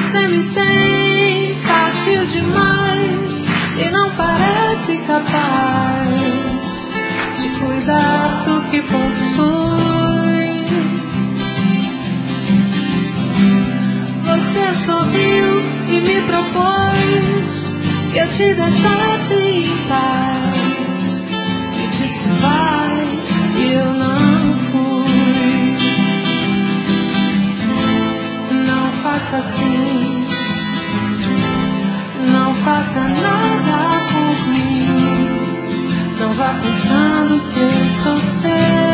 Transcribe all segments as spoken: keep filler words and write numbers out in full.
Você me tem fácil demais e não parece capaz de cuidar do que possui. Você sorriu e me propôs que eu te deixasse em paz e disse vai e eu não fui. Não faça assim, não faça nada por mim, não vá pensando que eu sou seu.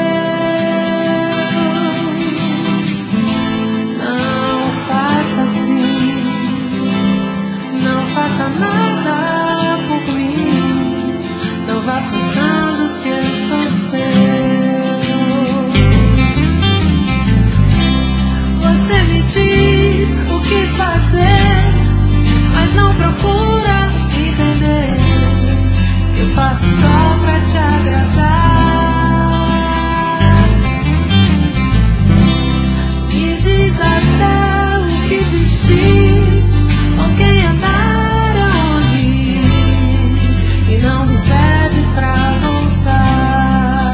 Não faça assim, não faça nada por mim, não vá pensando que eu sou seu. Você me diz o que fazer, mas não procura entender. Eu faço só pra te agradar. Me diz até o que vestir, com quem andar, aonde ir, e não me pede pra voltar.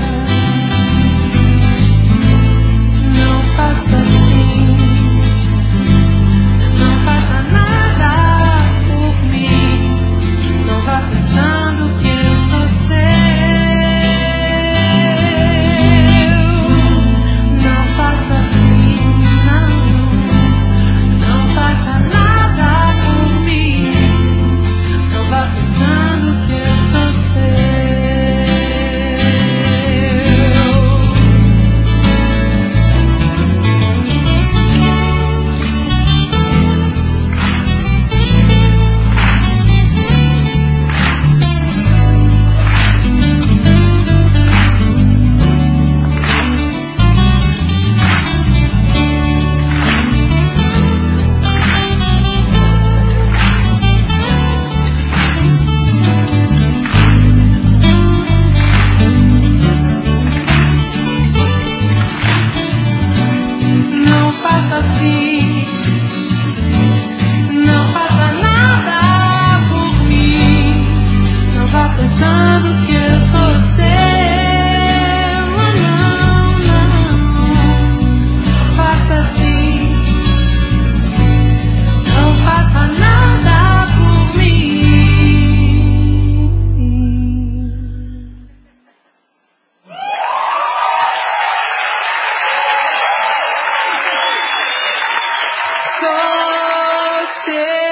Não faça assim, não faça nada por mim, não vá pensando que eu sou seu. Não faça assim, não, não faça nada por mim, não vá pensando que eu sou seu. Não faça assim, não faça nada por mim, não vá pensando que eu sou seu. Não, não faça assim, não faça nada por mim. Sou seu.